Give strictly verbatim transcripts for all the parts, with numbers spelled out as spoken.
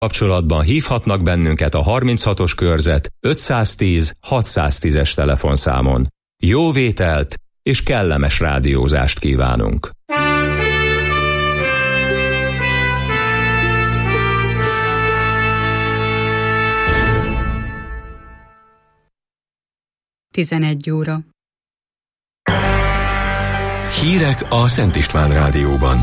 Kapcsolatban hívhatnak bennünket a harminchatos körzet ötszáztíz hatszáztízes telefonszámon. Jó vételt és kellemes rádiózást kívánunk! tizenegy óra. Hírek a Szent István Rádióban.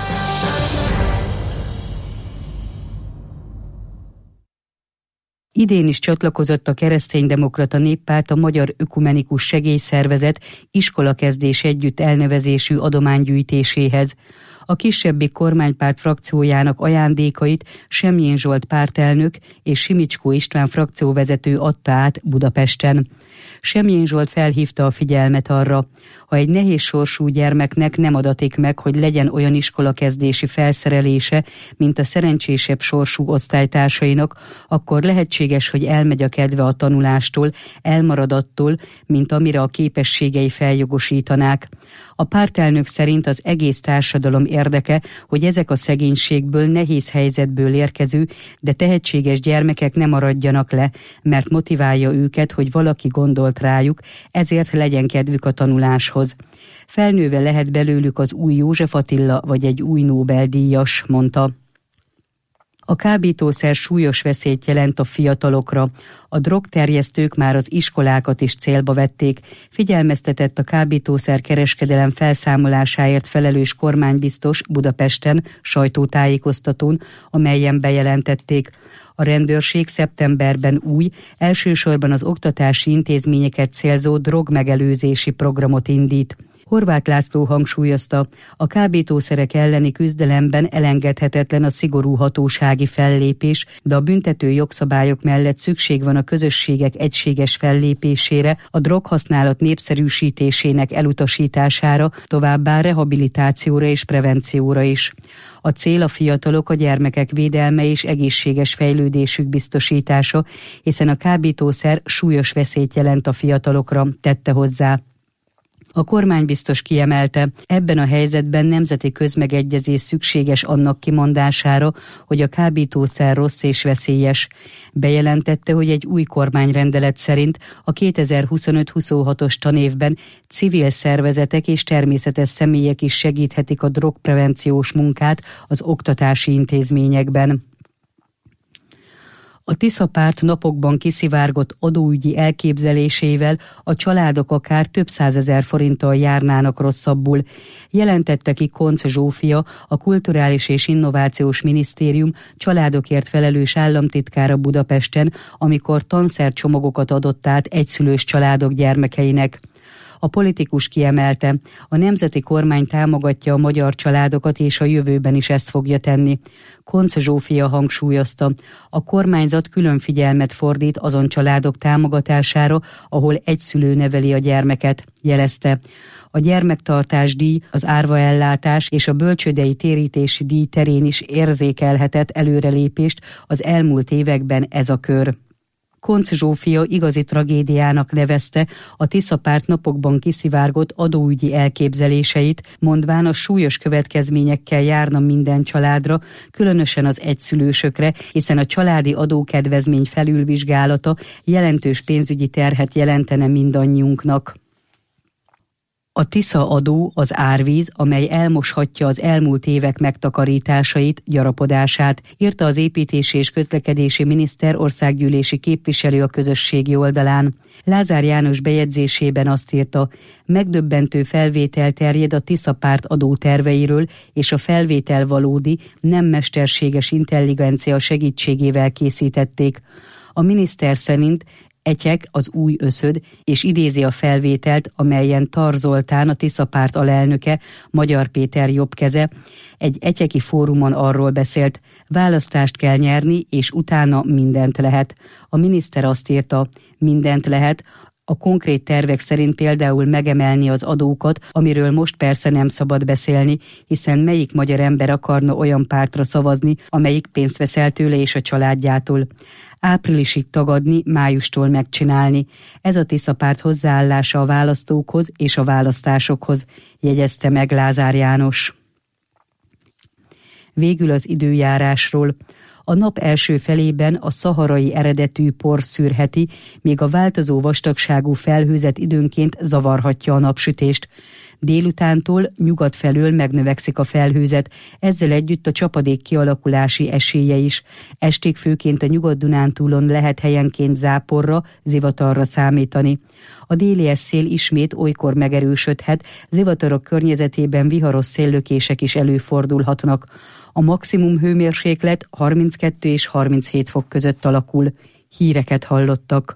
Idén is csatlakozott a Kereszténydemokrata Néppárt a Magyar Ökumenikus Segélyszervezet iskolakezdés együtt elnevezésű adománygyűjtéséhez. A kisebbik kormánypárt frakciójának ajándékait Semjén Zsolt pártelnök és Simicskó István frakcióvezető adta át Budapesten. Semjén Zsolt felhívta a figyelmet arra, ha egy nehéz sorsú gyermeknek nem adatik meg, hogy legyen olyan iskolakezdési felszerelése, mint a szerencsésebb sorsú osztálytársainak, akkor lehetséges, hogy elmegy a kedve a tanulástól, elmarad attól, mint amire a képességei feljogosítanák. A pártelnök szerint az egész társadalom érdeke, hogy ezek a szegénységből, nehéz helyzetből érkező, de tehetséges gyermekek ne maradjanak le, mert motiválja őket, hogy valaki gondolt rájuk, ezért legyen kedvük a tanuláshoz. Felnőve lehet belőlük az új József Attila vagy egy új Nobel-díjas, mondta. A kábítószer súlyos veszélyt jelent a fiatalokra. A drogterjesztők már az iskolákat is célba vették. Figyelmeztetett a kábítószer kereskedelem felszámolásáért felelős kormánybiztos Budapesten sajtótájékoztatón, amelyen bejelentették. A rendőrség szeptemberben új, elsősorban az oktatási intézményeket célzó drogmegelőzési programot indít. Horváth László hangsúlyozta, a kábítószerek elleni küzdelemben elengedhetetlen a szigorú hatósági fellépés, de a büntető jogszabályok mellett szükség van a közösségek egységes fellépésére, a droghasználat népszerűsítésének elutasítására, továbbá rehabilitációra és prevencióra is. A cél a fiatalok, a gyermekek védelme és egészséges fejlődésük biztosítása, hiszen a kábítószer súlyos veszélyt jelent a fiatalokra, tette hozzá. A kormánybiztos kiemelte, ebben a helyzetben nemzeti közmegegyezés szükséges annak kimondására, hogy a kábítószer rossz és veszélyes. Bejelentette, hogy egy új kormányrendelet szerint a kétezer-huszonöt huszonhatos tanévben civil szervezetek és természetes személyek is segíthetik a drogprevenciós munkát az oktatási intézményekben. A Tisza párt napokban kiszivárgott adóügyi elképzelésével a családok akár több százezer forinttal járnának rosszabbul, jelentette ki Koncz Zsófia, a Kulturális és Innovációs Minisztérium családokért felelős államtitkára Budapesten, amikor tanszercsomagokat adott át egyszülős családok gyermekeinek. A politikus kiemelte, a nemzeti kormány támogatja a magyar családokat, és a jövőben is ezt fogja tenni. Koncz Zsófia hangsúlyozta, a kormányzat külön figyelmet fordít azon családok támogatására, ahol egy szülő neveli a gyermeket, jelezte. A gyermektartás díj, az árvaellátás és a bölcsődei térítési díj terén is érzékelhetett előrelépést az elmúlt években ez a kör. Koncz Zsófia igazi tragédiának nevezte a Tisza párt napokban kiszivárgott adóügyi elképzeléseit, mondván a súlyos következményekkel járna minden családra, különösen az egyszülősökre, hiszen a családi adókedvezmény felülvizsgálata jelentős pénzügyi terhet jelentene mindannyiunknak. A Tisza adó az árvíz, amely elmoshatja az elmúlt évek megtakarításait, gyarapodását, írta az építési és közlekedési miniszter országgyűlési képviselő a közösségi oldalán. Lázár János bejegyzésében azt írta, megdöbbentő felvétel terjed a Tisza párt adóterveiről, és a felvétel valódi, nem mesterséges intelligencia segítségével készítették. A miniszter szerint Etyek az új összöd, és idézi a felvételt, amelyen Tar Zoltán, a Tisza párt alelnöke, Magyar Péter jobbkeze, egy etyeki fórumon arról beszélt, választást kell nyerni, és utána mindent lehet. A miniszter azt írta, mindent lehet, a konkrét tervek szerint például megemelni az adókat, amiről most persze nem szabad beszélni, hiszen melyik magyar ember akarna olyan pártra szavazni, amelyik pénzt vesz el tőle és a családjától. Áprilisig tagadni, májustól megcsinálni. Ez a Tisza párt hozzáállása a választókhoz és a választásokhoz, jegyezte meg Lázár János. Végül az időjárásról. A nap első felében a szaharai eredetű por szűrheti, míg a változó vastagságú felhőzet időnként zavarhatja a napsütést. Délutántól nyugat felől megnövekszik a felhőzet, ezzel együtt a csapadék kialakulási esélye is. Estig főként a Nyugat-Dunántúlon lehet helyenként záporra, zivatarra számítani. A déli szél ismét olykor megerősödhet, zivatarok környezetében viharos széllökések is előfordulhatnak. A maximum hőmérséklet harminckettő és harminchét fok között alakul. Híreket hallottak.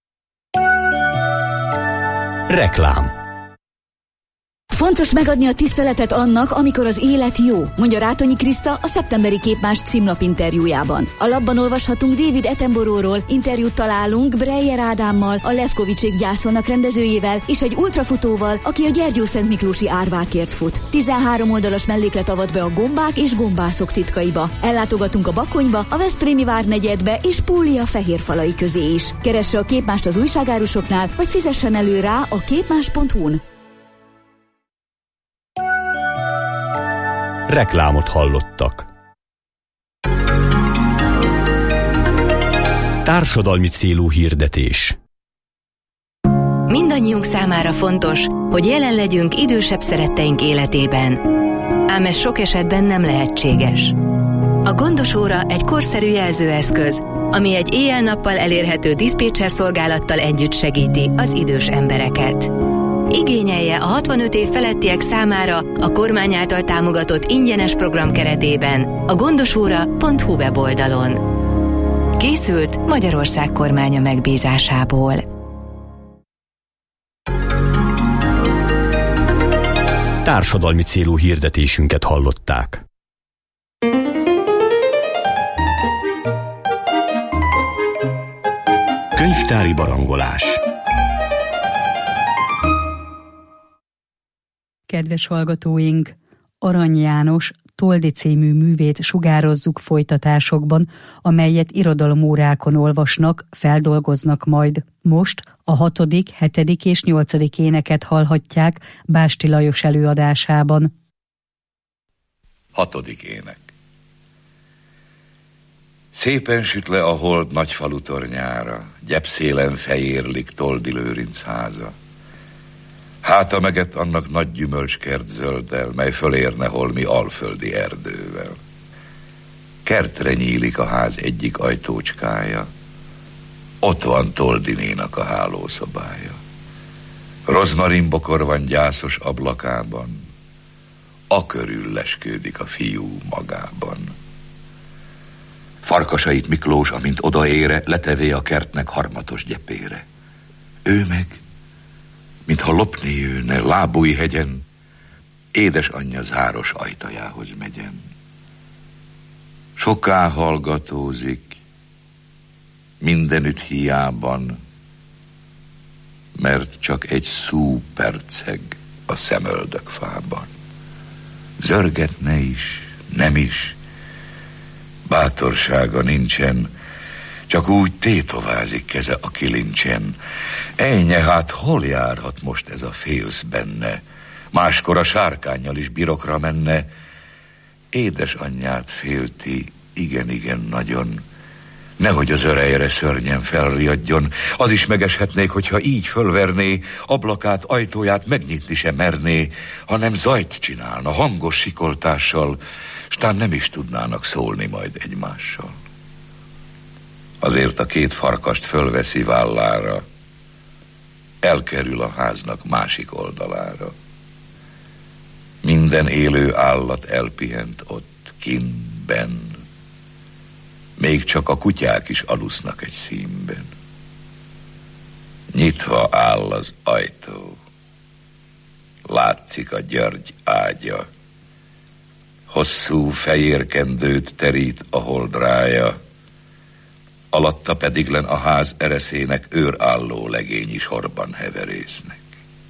Reklám. Fontos megadni a tiszteletet annak, amikor az élet jó, mondja Rátonyi Kriszta a szeptemberi Képmás címlap interjújában. A labban olvashatunk David Attenborough-ról, interjút találunk Breyer Ádámmal, a Levkovicsék gyászolnak rendezőjével, és egy ultrafutóval, aki a Gyergyószent Miklósi árvákért fut. tizenhárom oldalas melléklet avat be a gombák és gombászok titkaiba. Ellátogatunk a Bakonyba, a Veszprémi várnegyedbe és Púlia fehérfalai közé is. Keresse a Képmást az újságárusoknál, vagy fizessen elő rá a képmás pont hu-n. Reklámot hallottak. Társadalmi célú hirdetés. Mindannyiunk számára fontos, hogy jelen legyünk idősebb szeretteink életében. Ám ez sok esetben nem lehetséges. A gondos óra egy korszerű jelzőeszköz, ami egy éjjel-nappal elérhető diszpécser szolgálattal együtt segíti az idős embereket. Igényelje a hatvanöt év felettiek számára a kormány által támogatott ingyenes program keretében a gondosóra pont hu weboldalon. Készült Magyarország kormánya megbízásából. Társadalmi célú hirdetésünket hallották. Könyvtári barangolás. Kedves hallgatóink, Arany János Toldi című művét sugározzuk folytatásokban, amelyet irodalomórákon olvasnak, feldolgoznak majd. Most a hatodik, hetedik és nyolcadik éneket hallhatják Básti Lajos előadásában. Hatodik ének. Szépen süt le a hold nagy falu tornyára, gyepszélen fejérlik Toldi Lőrinc háza. Háta megett annak nagy gyümölcskert zölddel, mely fölérne holmi alföldi erdővel. Kertre nyílik a ház egyik ajtócskája, ott van Toldinénak a hálószobája. Rozmarinbokor van gyászos ablakában, akörül leskődik a fiú magában. Farkasait Miklós, amint odaére, letevé a kertnek harmatos gyepére. Ő meg, mintha lopni jőne Lábújhegyen, édesanyja záros ajtajához megyen. Soká hallgatózik, mindenütt hiában, mert csak egy szú perceg a szemöldökfában. Zörgetne is, nem is, bátorsága nincsen, csak úgy tétovázik keze a kilincsen. Ejnye, hát hol járhat most ez a félsz benne? Máskor a sárkánnyal is birokra menne. Édesanyját félti, igen-igen nagyon, nehogy az örejre szörnyen felriadjon. Az is megeshetnék, hogyha így fölverné, ablakát, ajtóját megnyitni sem merné, hanem zajt csinálna, hangos sikoltással, s tán nem is tudnának szólni majd egymással. Azért a két farkast fölveszi vállára, elkerül a háznak másik oldalára. Minden élő állat elpihent ott, kinben, még csak a kutyák is alusznak egy színben. Nyitva áll az ajtó, látszik a György ágya, hosszú fejérkendőt terít a holdrája, alatta pedig len a ház ereszének őrálló legényi sorban heverésznek.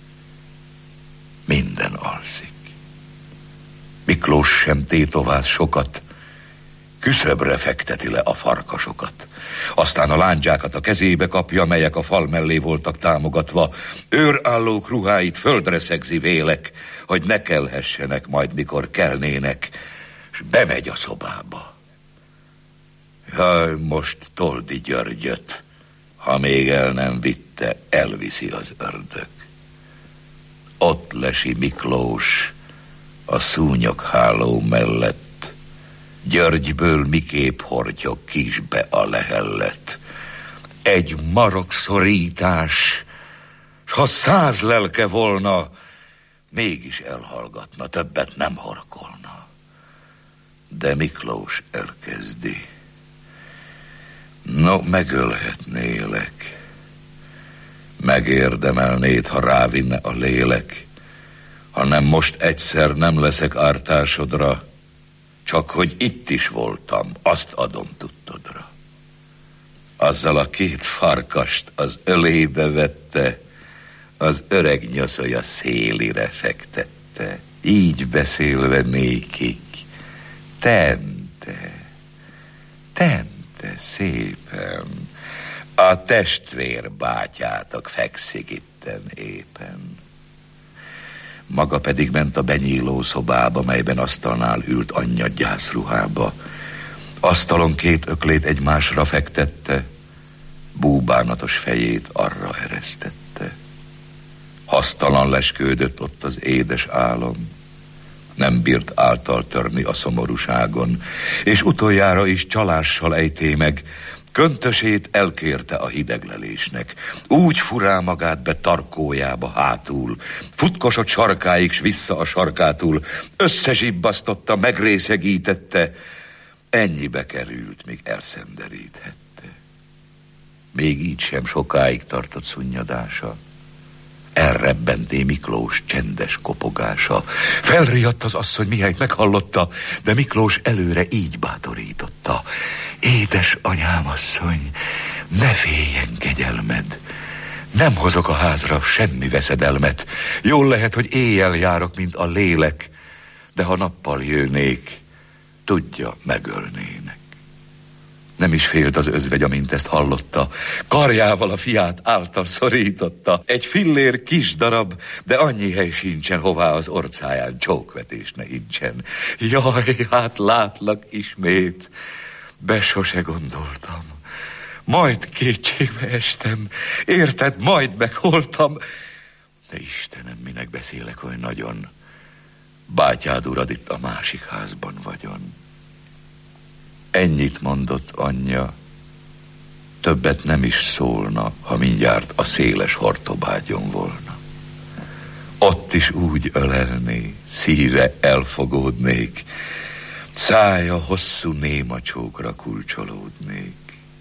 Minden alszik. Miklós sem tétováz sokat, küszöbre fekteti le a farkasokat. Aztán a lándzsákat a kezébe kapja, melyek a fal mellé voltak támogatva. Őrállók ruháit földre szegzi vélek, hogy ne kelhessenek majd, mikor kelnének, s bemegy a szobába. Jaj, most Toldi Györgyöt, ha még el nem vitte, elviszi az ördög. Ott lesi Miklós a szúnyogháló mellett, Györgyből miképp hortyog kisbe a lehellet. Egy marokszorítás, s ha száz lelke volna, mégis elhallgatna, többet nem horkolna. De Miklós elkezdi. No, megölhetnélek, megérdemelnéd, ha rávinne a lélek, hanem most egyszer nem leszek ártásodra, csak hogy itt is voltam, azt adom tudtodra. Azzal a két farkast az ölébe vette, az öreg nyoszolya szélire fektette, így beszélve nékik. Tente, tente szépen, a testvér bátyátok fekszik itten éppen. Maga pedig ment a benyíló szobába, melyben asztalnál ült anyja gyászruhába. Asztalon két öklét egymásra fektette, búbánatos fejét arra eresztette. Hasztalan leskődött ott az édes álom, nem bírt által törni a szomorúságon, és utoljára is csalással ejté meg, köntösét elkérte a hideglelésnek. Úgy furá magát be tarkójába hátul, futkosott sarkáig s vissza a sarkától, összezsibbasztotta, megrészegítette, ennyibe került, míg elszenderíthette. Még így sem sokáig tartott szunnyadása. Elrebbenté Miklós csendes kopogása. Felriadt az asszony, mihelyt meghallotta, de Miklós előre így bátorította. Édes anyám asszony, ne féljen kegyelmed. Nem hozok a házra semmi veszedelmet. Jól lehet, hogy éjjel járok, mint a lélek, de ha nappal jönnék, tudja, megölnének. Nem is félt az özvegy, amint ezt hallotta. Karjával a fiát által szorította. Egy fillér kis darab, de annyi hely sincsen, hová az orcáján csókvetés ne incsen. Jaj, hát látlak ismét, be sose gondoltam. Majd kétségbe estem, érted, majd megholtam. De Istenem, minek beszélek oly nagyon? Bátyád urad itt a másik házban vagyon. Ennyit mondott anyja, többet nem is szólna, ha mindjárt a széles hortobágyon volna. Ott is úgy ölelné, szíve elfogódnék, szája hosszú néma csókra kulcsolódnék.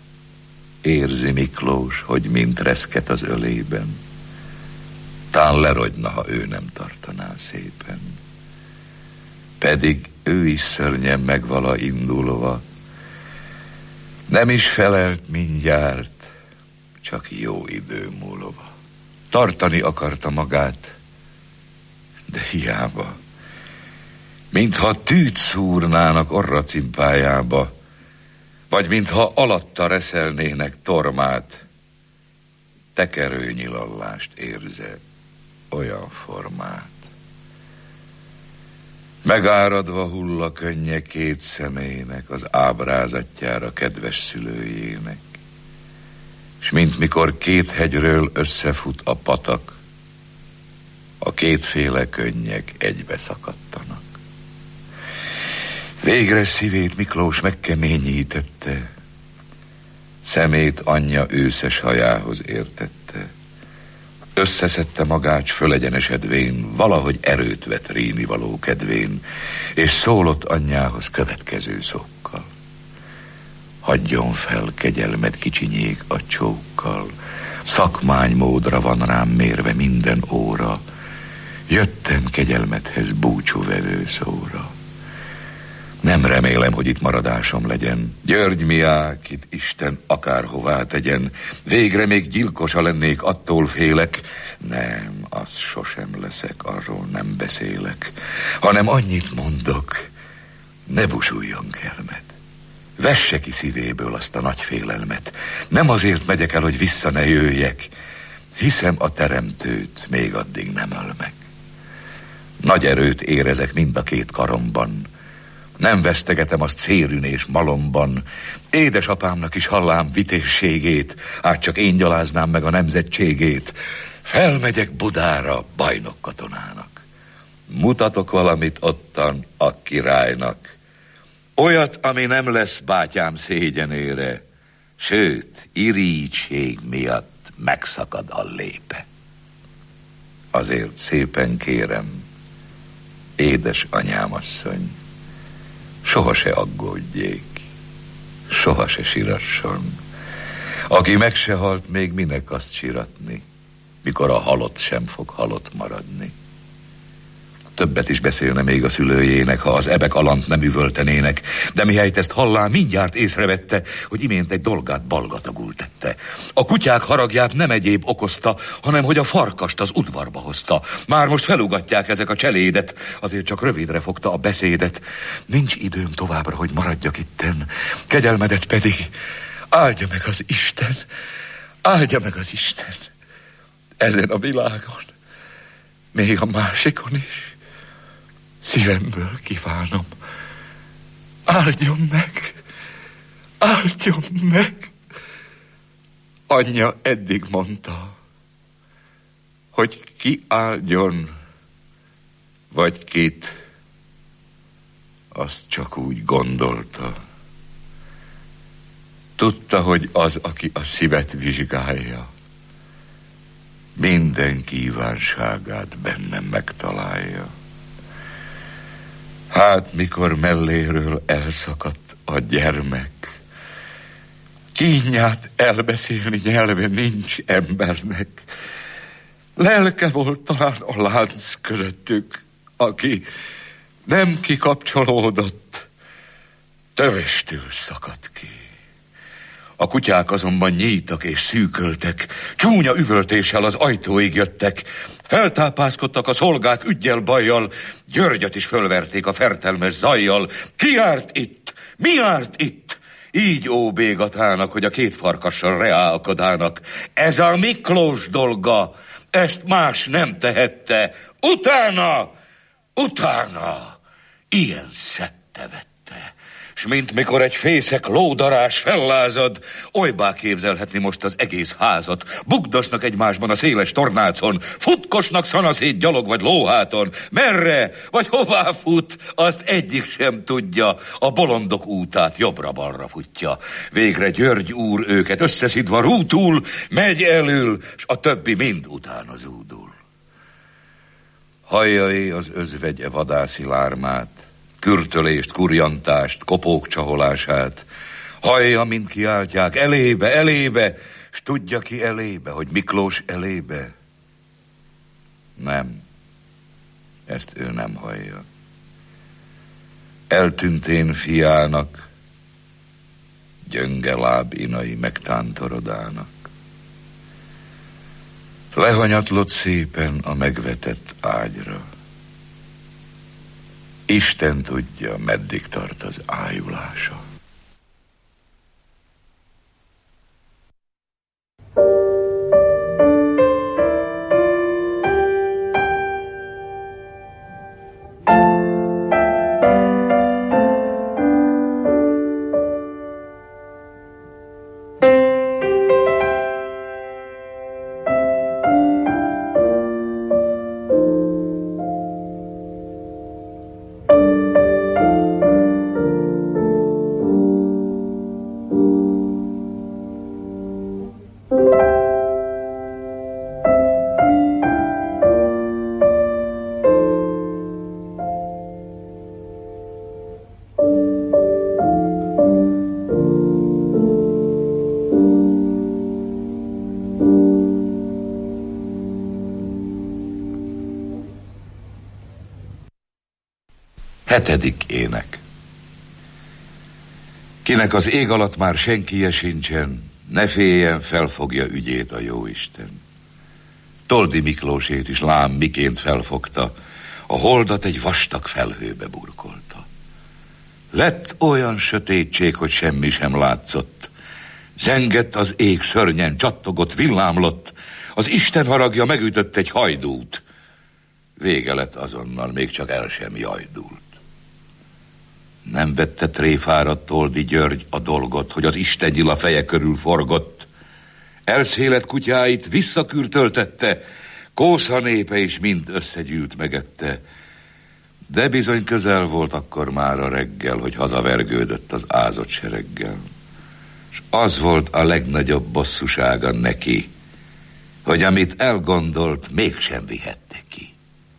Érzi Miklós, hogy mint reszket az ölében, tán lerogyna, ha ő nem tartaná szépen. Pedig ő is szörnyen megvala indulva, nem is felelt mindjárt, csak jó idő múlva. Tartani akarta magát, de hiába. Mintha tűt szúrnának orra cimpájába, vagy mintha alatta reszelnének tormát, tekerő nyilallást érze, olyan formát. Megáradva hull a könnye két személynek, az ábrázatjára kedves szülőjének. S mint mikor két hegyről összefut a patak, a kétféle könnyek egybe szakadtanak. Végre szívét Miklós megkeményítette, szemét anyja őszes hajához értette. Összeszedte magát, s fölegyenesedvén, valahogy erőt vett ríni való kedvén, és szólott anyjához következő szókkal. Hagyjon fel kegyelmed kicsinyék a csókkal, szakmánymódra van rám mérve minden óra, jöttem kegyelmedhez búcsúvevő szóra. Nem remélem, hogy itt maradásom legyen. György miák, itt Isten akárhová tegyen. Végre még gyilkosa lennék, attól félek. Nem, az sosem leszek, arról nem beszélek. Hanem annyit mondok, ne busuljon kelmed. Vesse ki szívéből azt a nagy félelmet. Nem azért megyek el, hogy vissza ne jöjjek. Hiszem a teremtőt még addig nem öl meg. Nagy erőt érezek mind a két karomban. Nem vesztegetem azt cérűn és malomban. Édesapámnak is hallám vitézségét, át csak én gyaláznám meg a nemzetségét. Felmegyek Budára bajnok katonának. Mutatok valamit ottan a királynak. Olyat, ami nem lesz bátyám szégyenére, sőt, irigység miatt megszakad a lépe. Azért szépen kérem, édes anyámasszony, soha se aggódjék, soha se sirasson. Aki meg se halt, még minek azt siratni, mikor a halott sem fog halott maradni. Többet is beszélne még a szülőjének, ha az ebek alant nem üvöltenének, de mihelyt ezt hallá, mindjárt észrevette, hogy imént egy dolgát balgatagul tette. A kutyák haragját nem egyéb okozta, hanem hogy a farkast az udvarba hozta. Már most felugatják ezek a cselédet, azért csak rövidre fogta a beszédet. Nincs időm továbbra, hogy maradjak itten, kegyelmedet pedig áldja meg az Isten, áldja meg az Isten. Ezen a világon, még a másikon is. Szívemből kívánom, áldjon meg, áldjon meg. Anyja eddig mondta, hogy ki áldjon, vagy kit, azt csak úgy gondolta. Tudta, hogy az, aki a szívet vizsgálja, minden kívánságát bennem megtalálja. Hát, mikor melléről elszakadt a gyermek, kínját elbeszélni nyelve nincs embernek. Lelke volt talán a lánc közöttük, aki nem kikapcsolódott, tövestül szakadt ki. A kutyák azonban nyíltak és szűköltek, csúnya üvöltéssel az ajtóig jöttek, feltápászkodtak a szolgák üggyel bajjal, Györgyöt is fölverték a fertelmes zajjal. Ki járt itt? Mi járt itt? Így óbégatának, hogy a két farkassal reálkodának. Ez a Miklós dolga, ezt más nem tehette. Utána, utána, ilyen szedte vette. S mint mikor egy fészek lódarás fellázad, olybá képzelhetni most az egész házat. Bugdosnak egymásban a széles tornácon, futkosnak szanaszét gyalog vagy lóháton. Merre vagy hová fut, azt egyik sem tudja. A bolondok útát jobbra-balra futja. Végre György úr őket összeszidva rútul, megy elől, s a többi mind utána zúdul. Hallja-é az özvegye vadászi lármát, kürtölést, kurjantást, kopók csaholását. Hallja, mint kiáltják, elébe, elébe, s tudja ki elébe, hogy Miklós elébe? Nem, ezt ő nem hallja. Eltűntén fiának, gyönge láb inai megtántorodának. Lehanyatlott szépen a megvetett ágyra. Isten tudja, meddig tart az ájulása. Hetedik ének. Kinek az ég alatt már senkije sincsen, ne féljen, felfogja ügyét a jóisten. Toldi Miklósét is lám miként felfogta, a holdat egy vastag felhőbe burkolta. Lett olyan sötétség, hogy semmi sem látszott. Zengett az ég szörnyen, csattogott, villámlott, az Isten haragja megütött egy hajdút. Vége lett azonnal, még csak el sem jajdult. Nem vette tréfára Toldi György a dolgot, hogy az istengyil a feje körül forgott. Elszélet kutyáit visszakürtöltette, Kósza népe is mind összegyűlt megette. De bizony közel volt akkor már a reggel, hogy hazavergődött az ázott sereggel. És az volt a legnagyobb bosszúsága neki, hogy amit elgondolt, mégsem vihette ki.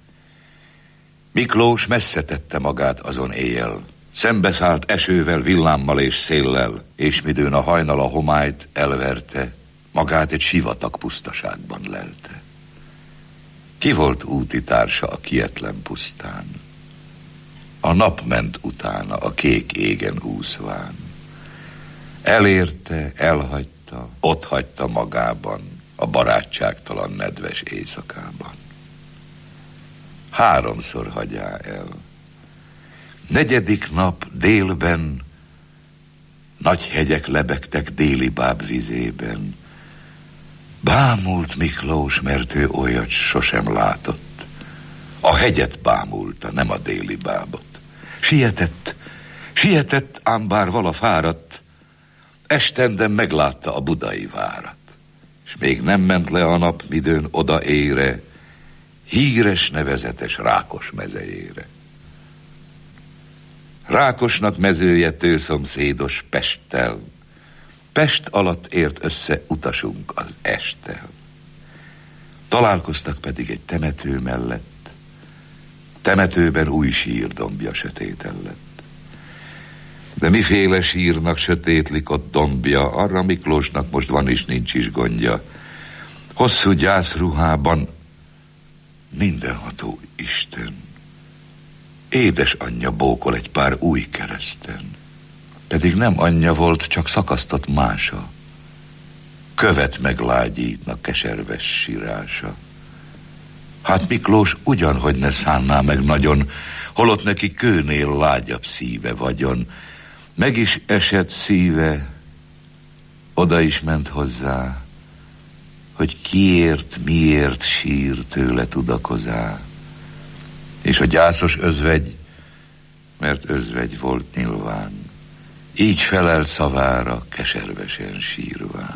Miklós messze tette magát azon éjjel, szembeszállt esővel, villámmal és széllel, és midőn a hajnal a homályt elverte, magát egy sivatag pusztaságban lelte. Ki volt útitársa a kietlen pusztán? A nap ment utána a kék égen úszván. Elérte, elhagyta, ott hagyta magában a barátságtalan nedves éjszakában. Háromszor hagyjá el. Negyedik nap délben nagy hegyek lebegtek déli báb vizében. Bámult Miklós, mert ő olyat sosem látott. A hegyet bámulta, nem a déli bábot. Sietett, sietett, ám bár vala fáradt, estenden meglátta a budai várat. És még nem ment le a nap, midőn oda ére, híres nevezetes Rákos mezejére. Rákosnak mezője tőszomszédos Pesttel, Pest alatt ért össze utasunk az esttel. Találkoztak pedig egy temető mellett, temetőben új sírdombja sötétellett. De miféle sírnak sötétlik ott dombja, arra Miklósnak most van is, nincs is gondja. Hosszú gyászruhában mindenható Isten, édesanyja bókol egy pár új kereszten. Pedig nem anyja volt, csak szakasztott mása. Követ meglágyítnak keserves sírása. Hát Miklós ugyanhogy ne szánná meg nagyon, holott neki kőnél lágyabb szíve vagyon. Meg is esett szíve, oda is ment hozzá, hogy kiért, miért sír tőle tudakozá. És a gyászos özvegy, mert özvegy volt nyilván, így felelt szavára, keservesen sírván.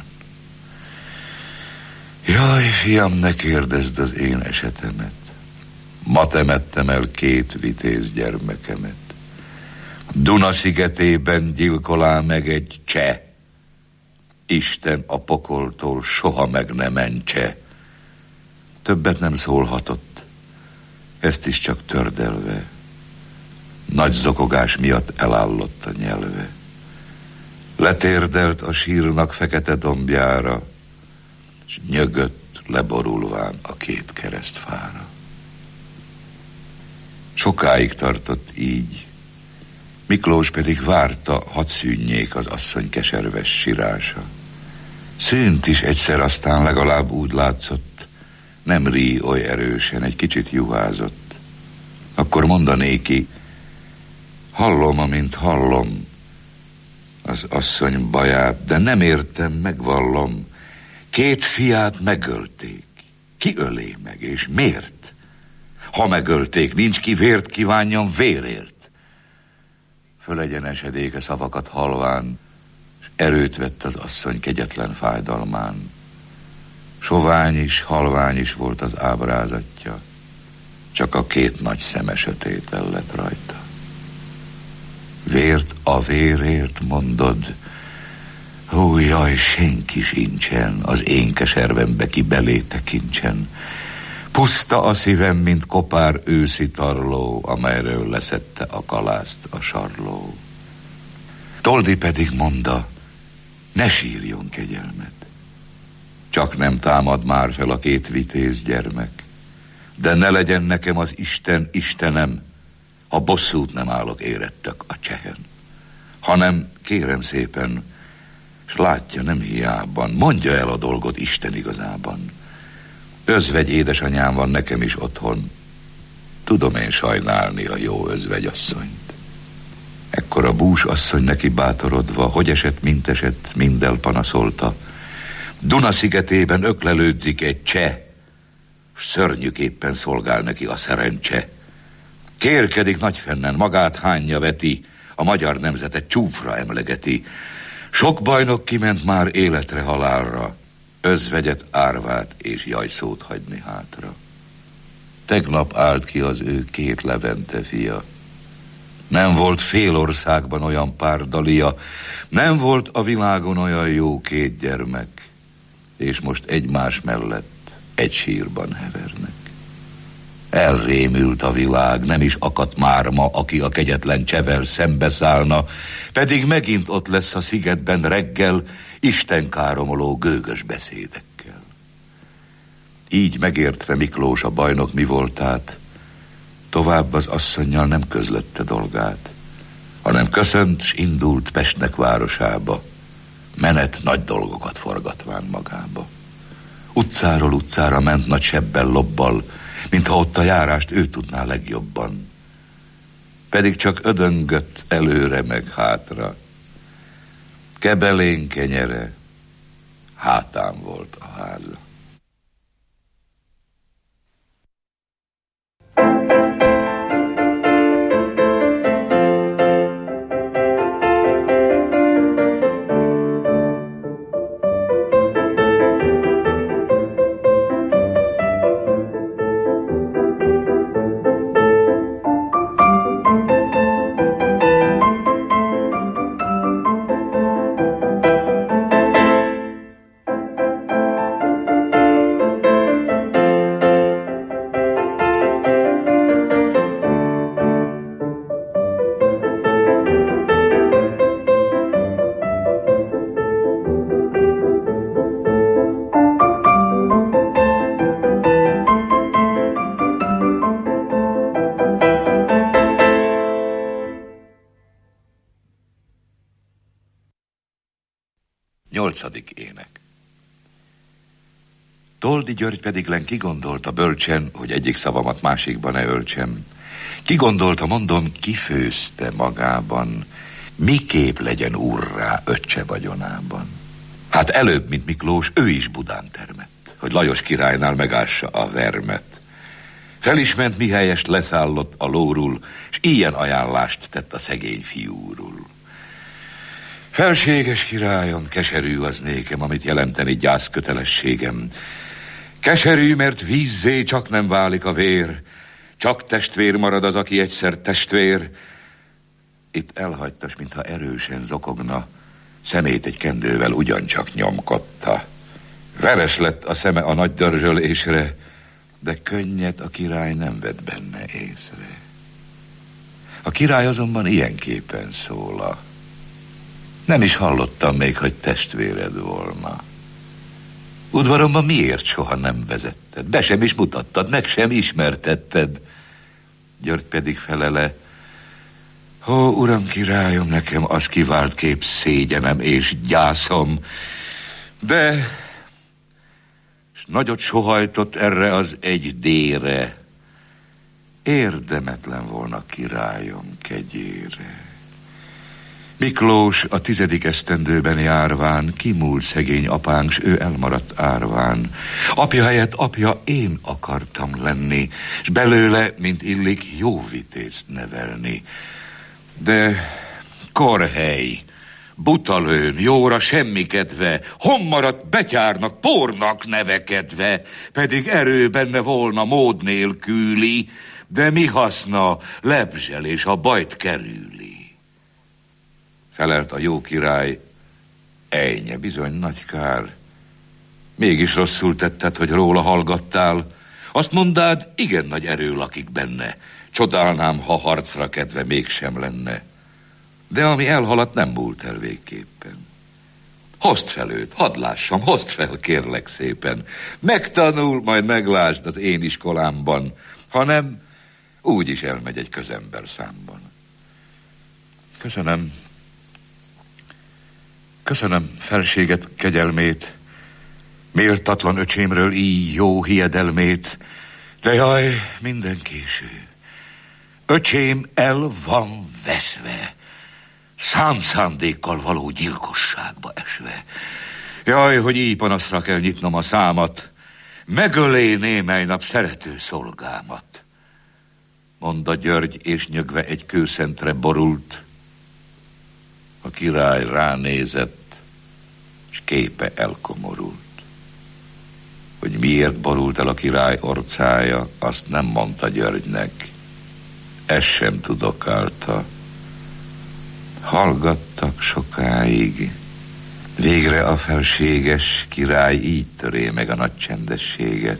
Jaj, fiam, ne kérdezd az én esetemet. Ma temettem el két vitéz gyermekemet. Duna szigetében gyilkolál meg egy cseh. Isten a pokoltól soha meg ne mentse. Többet nem szólhatott, ezt is csak tördelve. Nagy zokogás miatt elállott a nyelve. Letérdelt a sírnak fekete dombjára, s nyögött leborulván a két keresztfára. Sokáig tartott így, Miklós pedig várta, hadd szűnjék az asszony keserves sírása. Szűnt is egyszer, aztán legalább úgy látszott, nem rí oly erősen, egy kicsit juházott. Akkor mondanéki, hallom, amint hallom az asszony baját, de nem értem, megvallom, két fiát megölték. Ki ölé meg, és miért? Ha megölték, nincs ki vért kívánjon vérért. Fölegyenesedéke szavakat halván, s erőt vett az asszony kegyetlen fájdalmán. Sovány is, halvány is volt az ábrázatja, csak a két nagy szeme sötétel lett rajta. Vért a vérért mondod, ó, jaj, senki sincsen az én keservembe, ki belé tekintsen. Puszta a szívem, mint kopár őszi tarló, amelyről leszette a kalászt a sarló. Toldi pedig mondta, ne sírjon kegyelmet. Csak nem támad már fel a két vitéz gyermek, de ne legyen nekem az Isten Istenem, ha bosszút nem állok érettök a csehen, hanem kérem szépen, s látja, nem hiában, mondja el a dolgot Isten igazában. Özvegy édesanyám van nekem is otthon, tudom én sajnálni a jó özvegyasszonyt. Ekkor a bús asszony neki bátorodva, hogy esett, mint esett, mind elpanaszolta. Duna szigetében öklelődzik egy cseh, s szörnyűképpen szolgál neki a szerencse. Kérkedik nagyfennen, magát hányja veti, a magyar nemzetet csúfra emlegeti. Sok bajnok kiment már életre halálra, özvegyet, árvát és jajszót hagyni hátra. Tegnap állt ki az ő két Levente fia. Nem volt fél országban olyan pár Dalia, nem volt a világon olyan jó két gyermek, és most egymás mellett egy sírban hevernek. Elrémült a világ, nem is akadt már ma, aki a kegyetlen csevel szembeszállna, pedig megint ott lesz a szigetben reggel istenkáromoló gőgös beszédekkel. Így megértve Miklós a bajnok mi voltát, tovább az asszonnyal nem közlötte dolgát, hanem köszönt s indult Pestnek városába, menet nagy dolgokat forgatván magába. Utcáról utcára ment nagy sebbel lobbal, mintha ott a járást ő tudná legjobban. Pedig csak ödöngött előre meg hátra. Kebelén kenyere, hátán volt a háza. Nyolcadik ének. Toldi György pedig len kigondolta bölcsen, hogy egyik szavamat másikban ne öltsem. Kigondolta, mondom, kifőzte magában, miképp legyen úrrá öccse vagyonában. Hát előbb, mint Miklós, ő is Budán termett, hogy Lajos királynál megássa a vermet. Felisment, mihelyest leszállott a lóról, s ilyen ajánlást tett a szegény fiúról. Felséges királyom, keserű az nékem, amit jelenteni gyász kötelességem. Keserű, mert vízzé csak nem válik a vér, csak testvér marad az, aki egyszer testvér. Itt elhagytas, mintha erősen zokogna, szemét egy kendővel ugyancsak nyomkodta. Veres lett a szeme a nagy dörzsölésre, de könnyet a király nem vett benne észre. A király azonban ilyenképpen szólal. Nem is hallottam még, hogy testvéred volna. Udvaromban miért soha nem vezetted? Be sem is mutattad, meg sem ismertetted. György pedig felele, ó, uram királyom, nekem az kivált kép szégyenem és gyászom, de s nagyot sohajtott erre az egy dére, érdemetlen volna királyom kegyére. Miklós a tizedik esztendőben járván, kimúlt szegény apánk, s ő elmaradt árván. Apja helyett apja én akartam lenni, s belőle, mint illik, jó vitézt nevelni. De korhely, butalőn, jóra semmi kedve, honmaradt betyárnak, pornak nevekedve, pedig erő benne volna mód nélküli, de mi haszna, lebzsel és a bajt kerüli. Felelt a jó király, ejnye, bizony nagy kár. Mégis rosszul tetted, hogy róla hallgattál. Azt mondád, igen nagy erő lakik benne. Csodálnám, ha harcra kedve mégsem lenne. De ami elhaladt, nem múlt el végképpen. Hozd fel őt, hadd lássam, hozd fel, kérlek szépen. Megtanul, majd meglásd az én iskolámban. Ha nem, úgy is elmegy egy közember számban. Köszönöm. Köszönöm felséget, kegyelmét, méltatlan öcsémről így jó hiedelmét, de jaj, minden késő. Öcsém el van veszve, számszándékkal való gyilkosságba esve. Jaj, hogy így panaszra kell nyitnom a számat, megölé némely nap szerető szolgámat. Mondta György, és nyögve egy kőszentre borult, A király ránézett, és képe elkomorult. Hogy miért borult el a király orcája, azt nem mondta Györgynek. Ezt sem tudokálta. Hallgattak sokáig. Végre a felséges király így töré meg a nagy csendességet.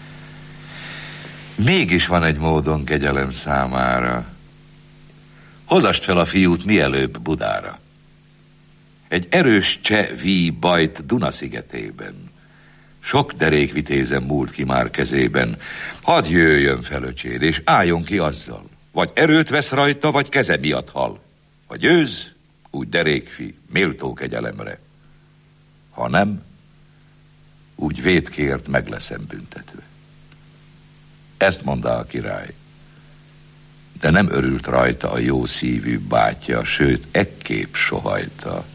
Mégis van egy módon kegyelem számára. Hozast fel a fiút mielőbb Budára. Egy erős cseh víj bajt Duna-szigetében. Sok derékvitézen múlt ki már kezében. Hadd jöjjön fel, öcséd, és álljon ki azzal. Vagy erőt vesz rajta, vagy keze miatt hal. Ha győz, úgy derékfi, méltó kegyelemre. Ha nem, úgy vétkért meg leszem büntetve. Ezt mondta a király. De nem örült rajta a jó szívű bátyja, sőt, ekképp sohajta.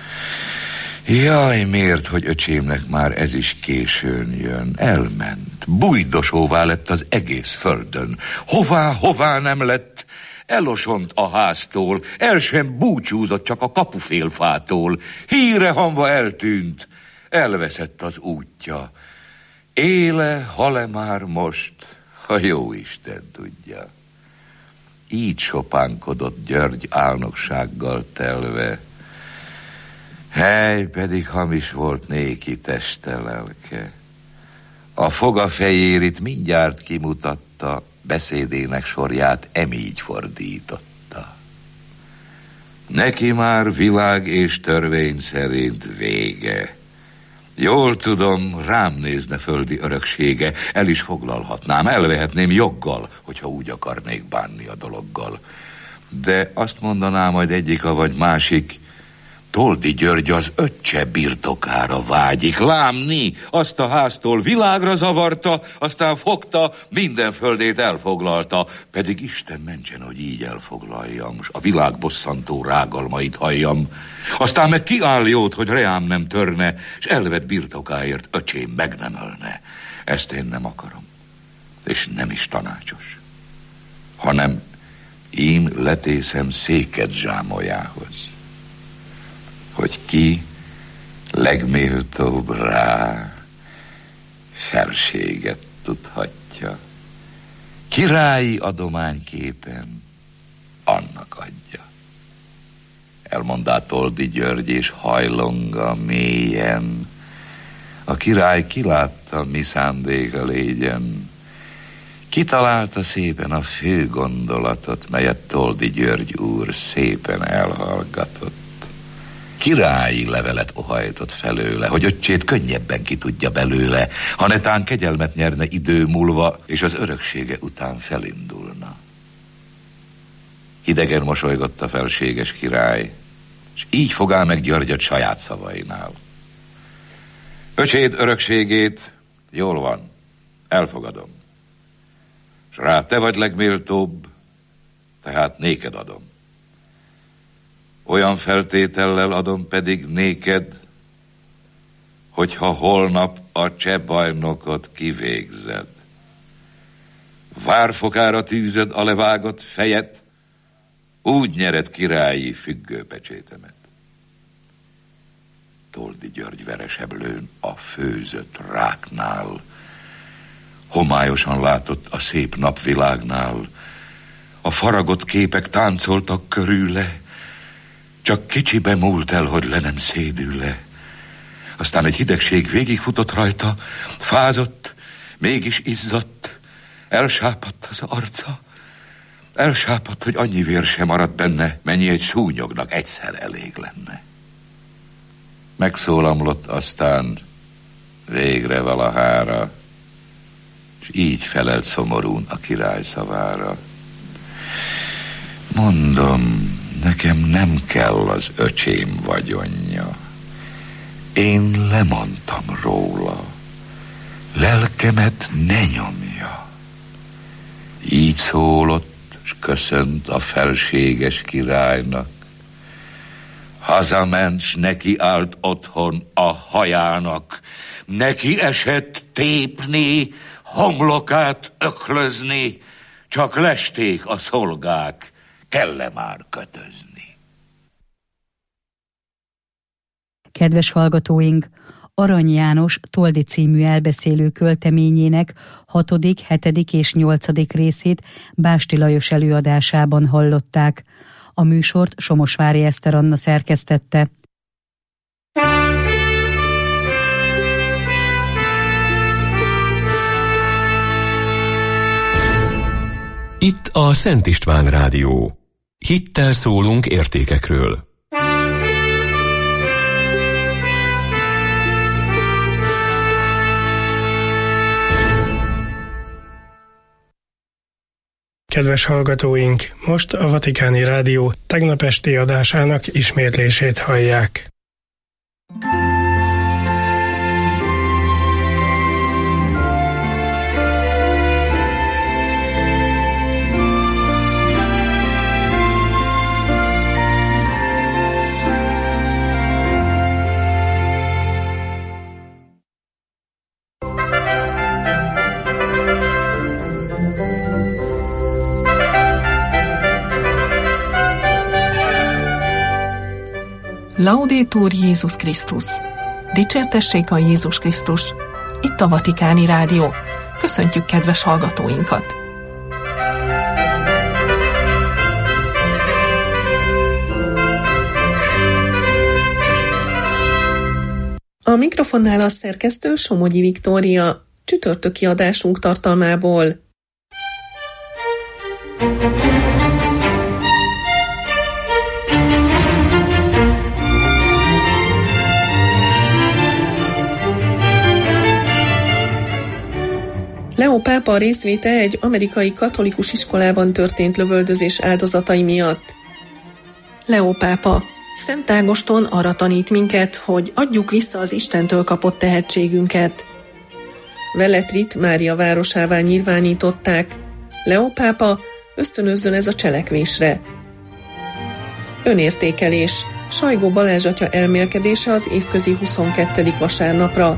Jaj, miért, hogy öcsémnek már ez is későn jön? Elment, bújdosóvá lett az egész földön. Hová, hová nem lett? Elosont a háztól, el sem búcsúzott csak a kapufélfától. Híre hamva eltűnt, elveszett az útja. Éle, hal-e már most, ha jó Isten tudja. Így sopánkodott György álnoksággal telve. Hely, pedig hamis volt néki teste lelke. A foga fejérit mindjárt kimutatta, beszédének sorját emígy fordította. Neki már világ és törvény szerint vége. Jól tudom, rám nézne földi öröksége, el is foglalhatnám, elvehetném joggal, hogyha úgy akarnék bánni a dologgal. De azt mondaná majd egyik, vagy másik, Toldy György az öccse birtokára vágyik. Lámni, azt a háztól világra zavarta, aztán fogta, minden földét elfoglalta. Pedig Isten mentsen, hogy így elfoglaljam, s a világ bosszantó rágalmait halljam. Aztán meg kiáll jót, hogy reám nem törne, s elvett birtokáért öcsém meg nem ölne. Ezt én nem akarom, és nem is tanácsos, hanem én letészem széket zsámoljához, hogy ki legméltóbb rá felséget tudhatja. Királyi adományképen annak adja. Elmondá Toldy György, és hajlonga mélyen. A király kilátta, mi szándéka légyen. Kitalálta szépen a fő gondolatot, melyet Toldy György úr szépen elhallgatott. Királyi levelet ohajtott felőle, hogy öccsét könnyebben ki tudja belőle, ha netán kegyelmet nyerne idő múlva, és az öröksége után felindulna. Hidegen mosolygott a felséges király, és így fogál meg Györgyöt saját szavainál. Öcséd örökségét jól van, elfogadom, s rá te vagy legméltóbb, tehát néked adom. Olyan feltétellel adom pedig néked, hogyha holnap a cseh bajnokot kivégzed. Várfokára tűzöd a levágott fejet, úgy nyered királyi függőpecsétemet. Toldy György veresebb lőn a főzött ráknál, homályosan látott a szép napvilágnál, a faragott képek táncoltak körüle, csak kicsibe múlt el, hogy le nem szédül le. Aztán egy hidegség végigfutott rajta, fázott, mégis izzadt, elsápadt az arca, elsápadt, hogy annyi vér sem maradt benne, mennyi egy szúnyognak egyszer elég lenne. Megszólamlott aztán végre valahára, és így felelt szomorún a király szavára. Mondom, nekem nem kell az öcsém vagyonja. Én lemondtam róla. Lelkemet ne nyomja. Így szólott, s köszönt a felséges királynak. Hazament, s neki állt otthon a hajának. Neki esett tépni, homlokát öklözni, csak lesték a szolgák, kell-e már kötözni. Kedves hallgatóink, Arany János Toldi című elbeszélő költeményének hatodik, hetedik és nyolcadik részét Básti Lajos előadásában hallották. A műsort Somosvári Eszter Anna szerkesztette. Itt a Szent István Rádió. Hittel szólunk értékekről. Kedves hallgatóink, most a Vatikáni Rádió tegnap esti adásának ismétlését hallják. Laudetur Jézus Krisztus! Dicsértessék a Jézus Krisztus! Itt a Vatikáni Rádió. Köszöntjük kedves hallgatóinkat! A mikrofonnál a szerkesztő Somogyi Viktória, csütörtöki adásunk tartalmából. Leo pápa részvéte egy amerikai katolikus iskolában történt lövöldözés áldozatai miatt. Leo pápa: Szent Ágoston arra tanít minket, hogy adjuk vissza az Istentől kapott tehetségünket. Velletrit Mária városává nyilvánították. Leo pápa: ösztönözzön ez a cselekvésre. Önértékelés: Sajgó Balázs atya elmélkedése az évközi huszonkettedik vasárnapra.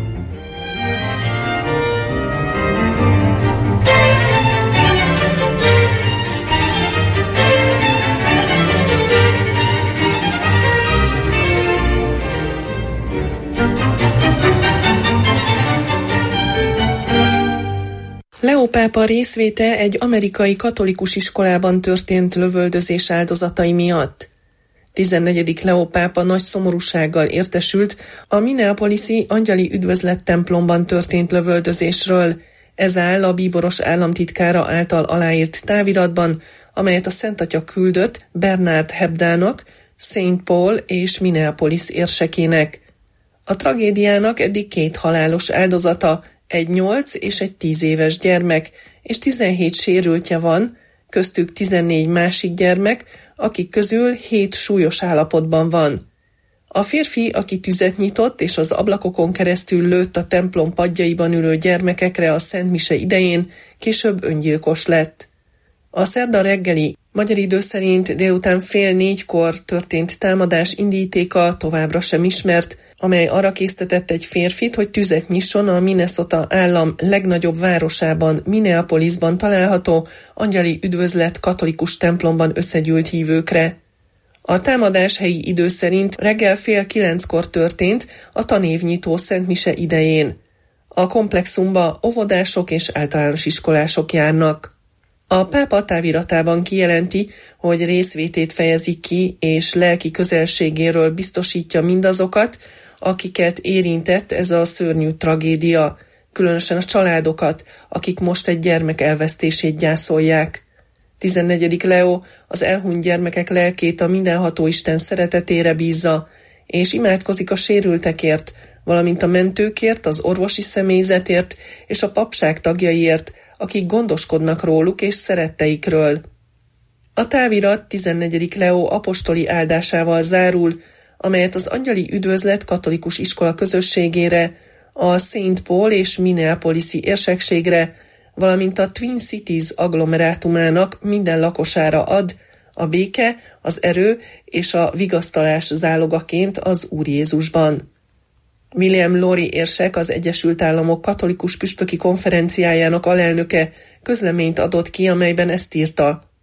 Leo pápa részvéte egy amerikai katolikus iskolában történt lövöldözés áldozatai miatt. tizennegyedik Leo pápa nagy szomorúsággal értesült a Minneapolisi Angyali Üdvözlet templomban történt lövöldözésről. Ez áll a bíboros államtitkára által aláírt táviratban, amelyet a Szent Atya küldött Bernard Hebdának, Saint Paul és Minneapolis érsekének. A tragédiának eddig két halálos áldozata, egy nyolc és egy tíz éves gyermek, és tizenhét sérültje van, köztük tizennégy másik gyermek, akik közül hét súlyos állapotban van. A férfi, aki tüzet nyitott és az ablakokon keresztül lőtt a templom padjaiban ülő gyermekekre a szentmise idején, később öngyilkos lett. A szerda reggeli, magyar idő szerint délután fél négykor történt támadás indítéka továbbra sem ismert, amely arra késztetett egy férfit, hogy tüzet nyisson a Minnesota állam legnagyobb városában, Minneapolisban található Angyali Üdvözlet katolikus templomban összegyűlt hívőkre. A támadás helyi idő szerint reggel fél kilenckor történt a tanévnyitó szentmise idején. A komplexumba óvodások és általános iskolások járnak. A pápa táviratában kijelenti, hogy részvétét fejezi ki, és lelki közelségéről biztosítja mindazokat, akiket érintett ez a szörnyű tragédia, különösen a családokat, akik most egy gyermek elvesztését gyászolják. tizennegyedik Leo az elhunyt gyermekek lelkét a mindenható Isten szeretetére bízza, és imádkozik a sérültekért, valamint a mentőkért, az orvosi személyzetért és a papság tagjaiért, akik gondoskodnak róluk és szeretteikről. A távirat tizennegyedik Leo apostoli áldásával zárul, amelyet az Angyali Üdvözlet katolikus iskola közösségére, a Saint Paul és Minneapolisi érsekségre, valamint a Twin Cities agglomerátumának minden lakosára ad, a béke, az erő és a vigasztalás zálogaként az Úr Jézusban. William Lori érsek, az Egyesült Államok katolikus püspöki konferenciájának alelnöke közleményt adott ki, amelyben ezt írta: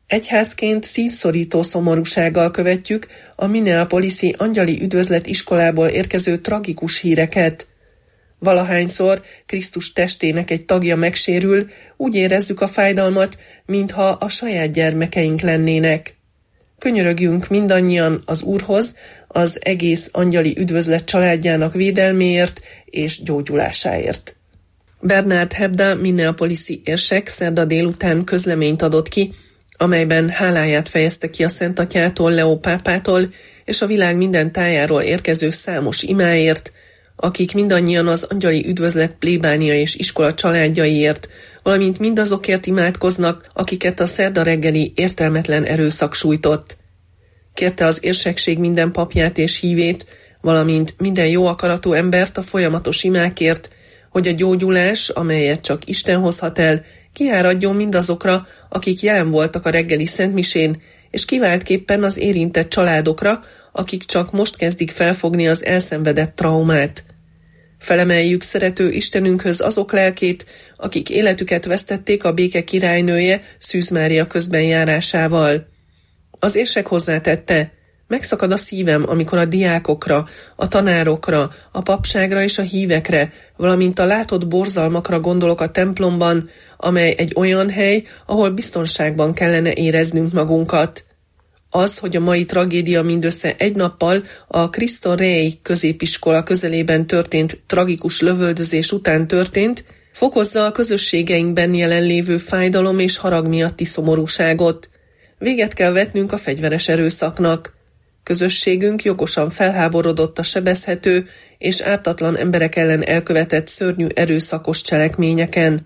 Egyházként szívszorító szomorúsággal követjük a Minneapolisi Angyali Üdvözlet iskolából érkező tragikus híreket. Valahányszor Krisztus testének egy tagja megsérül, úgy érezzük a fájdalmat, mintha a saját gyermekeink lennének. Könyörögjünk mindannyian az Úrhoz, az egész Angyali Üdvözlet családjának védelméért és gyógyulásáért. Bernard Hebda minneapolisi érsek szerda délután közleményt adott ki, amelyben háláját fejezte ki a Szent Atyától, Leó pápától és a világ minden tájáról érkező számos imáért, akik mindannyian az Angyali Üdvözlet plébánia és iskola családjaiért, valamint mindazokért imádkoznak, akiket a szerda reggeli értelmetlen erőszak sújtott. Kérte az érsekség minden papját és hívét, valamint minden jó akaratú embert a folyamatos imákért, hogy a gyógyulás, amelyet csak Isten hozhat el, kiáradjon mindazokra, akik jelen voltak a reggeli szentmisén, és kiváltképpen az érintett családokra, akik csak most kezdik felfogni az elszenvedett traumát. Felemeljük szerető Istenünkhöz azok lelkét, akik életüket vesztették a béke királynője Szűz Mária közbenjárásával. Az érsek hozzátette, megszakad a szívem, amikor a diákokra, a tanárokra, a papságra és a hívekre, valamint a látott borzalmakra gondolok a templomban, amely egy olyan hely, ahol biztonságban kellene éreznünk magunkat. Az, hogy a mai tragédia mindössze egy nappal a Cristo Rei középiskola közelében történt tragikus lövöldözés után történt, fokozza a közösségeinkben jelenlévő fájdalom és harag miatti szomorúságot. Véget kell vetnünk a fegyveres erőszaknak. Közösségünk jogosan felháborodott a sebezhető és ártatlan emberek ellen elkövetett szörnyű erőszakos cselekményeken.